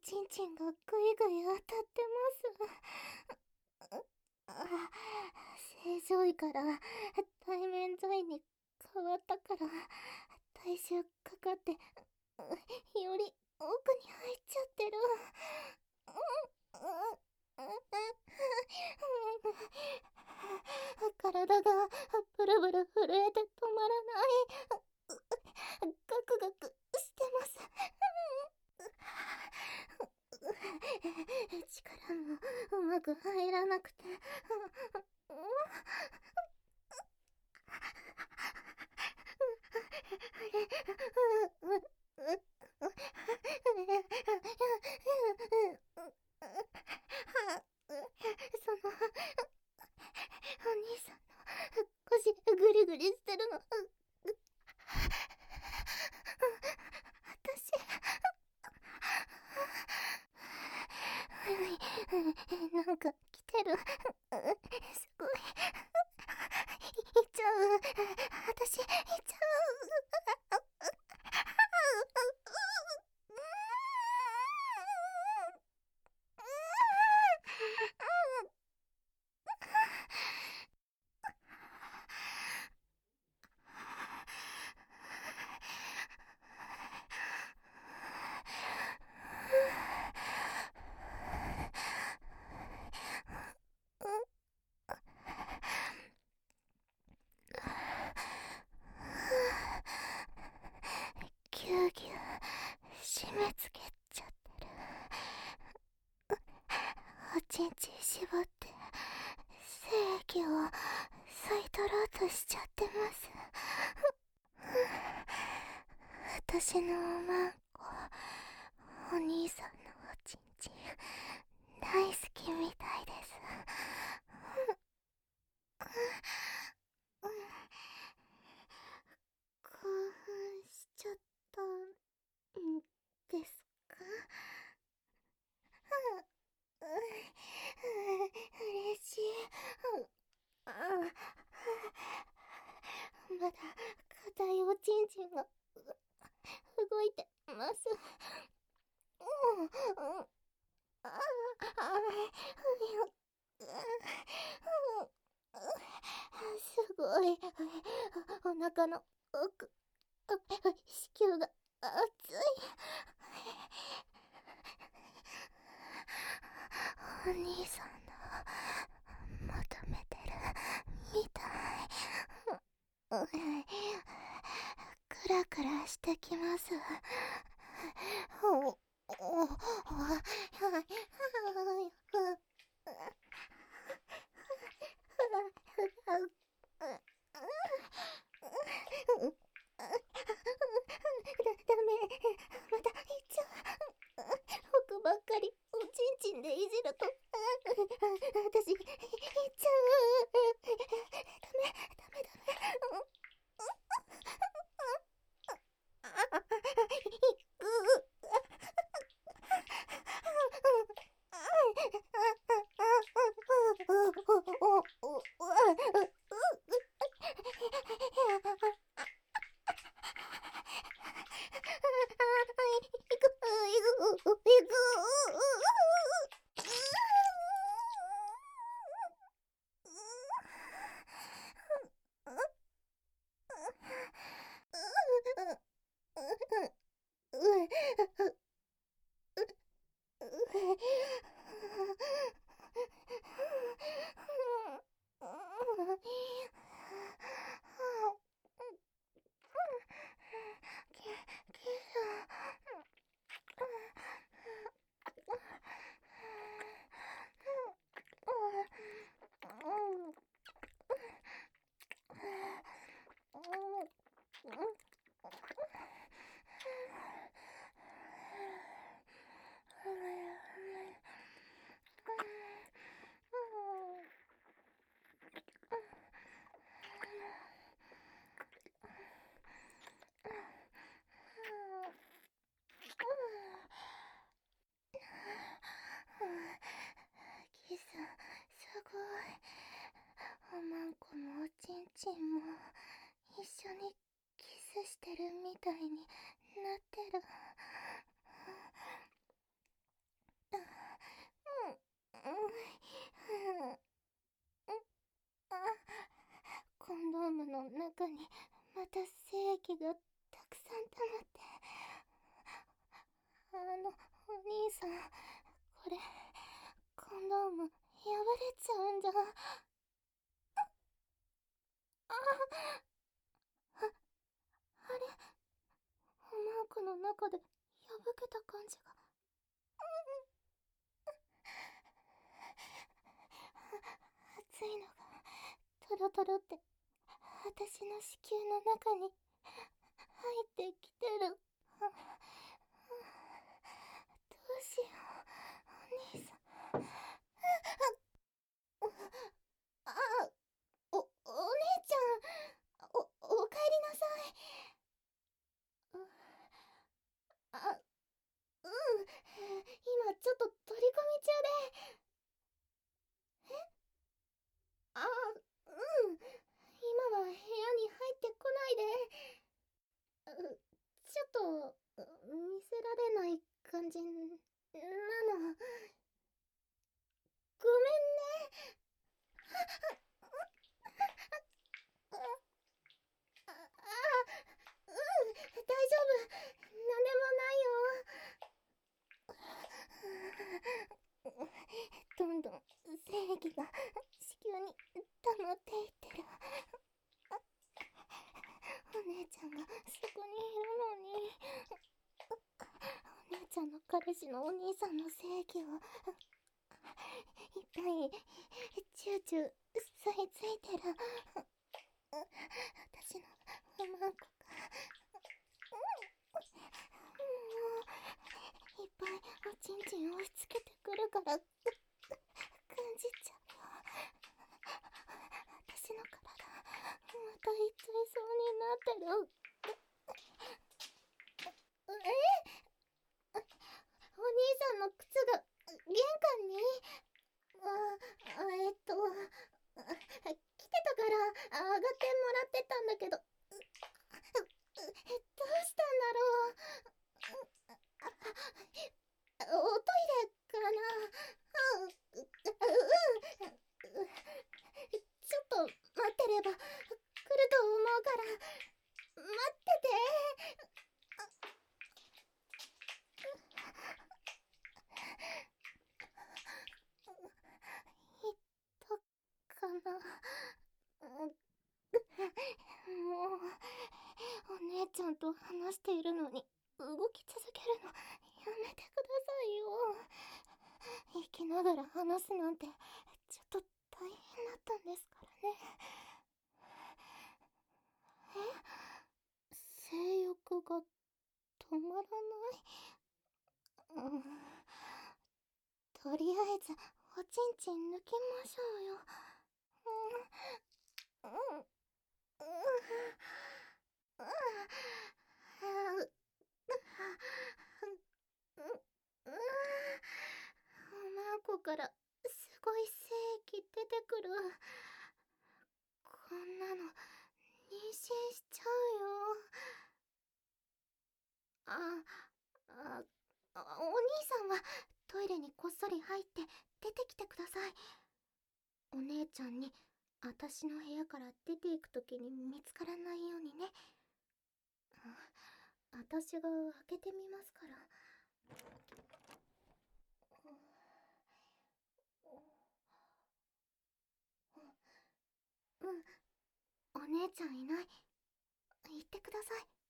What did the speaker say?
ちんちんがぐいぐい当たってます。正常位から対面剤に変わったから体重かかってより奥に入っちゃってる。体がブルブル震えて止まらない。ガクガクしてます。力もうまく入らなくて。そのお兄さんの腰グリグリしてるの私なんか来てる。すごい。行っちゃう。私行っちゃう。ぎゅうぎゅう締め付けちゃってる。おちんちん絞って精液を吸い取ろうとしちゃってます。私のおまんこ、お兄さんのおちんちん大好きみたいです。興奮しちゃったんですか？嬉しい。まだ硬いおちんちんが動いてます。すごい。お腹の奥、子宮が熱い。お兄さんの求めてるみたい。クラクラしてきます。ダメ。また行っちゃう。奥ばっかりおちんちんでいじると私行っちゃう。ダメダメダメ。行く。キス、すごい。おまんこもおちんちんも一緒にキスしてるみたいになってる。 ンドームの中にまた精液がたくさん溜まって。お兄さん、これ、コンドーム破れちゃうんじゃ。あれ、おマークの中で破けた感じが。熱いのがトロトロって私の子宮の中に入ってきてる。どうしよう、お兄さん。あ、お姉ちゃん、おかえりなさい。あ、うん、今ちょっと取り込み中で。あ、うん、今は部屋に入ってこないで。ちょっと見せられない感じなの。ごめんね。あ、うん、大丈夫。なんでもないよ。どんどん精液が子宮に溜まっていってる。お姉ちゃんがそこにいるのに。お姉ちゃんの彼氏のお兄さんの精液をいっぱいチューチュー吸い付いてる。私のママンコがいっぱいおちんちん押し付けてくるから感じちゃうよ。私の体またいっちゃいそうになってる。お兄さんの靴が玄関に。来てたから上がってもらってたんだけど、どうしたんだろう。おトイレかな。ちょっと待ってれば来ると思うから待ってて。いったかな。もうお姉ちゃんと話しているのに動き続けるのやめてくださいよ。生きながら話すなんてちょっと大変だったんですからね。性欲が止まらない。とりあえずおちんちん抜きましょうよ。うん、うん、うん、マーコからすごい精液出てくる。こんなの妊娠しちゃうよ。あ、あ、お兄さんはトイレにこっそり入って出てきてください。お姉ちゃんに私の部屋から出ていくときに見つからないようにね。私が開けてみますから。うん、お姉ちゃんいない。言ってください。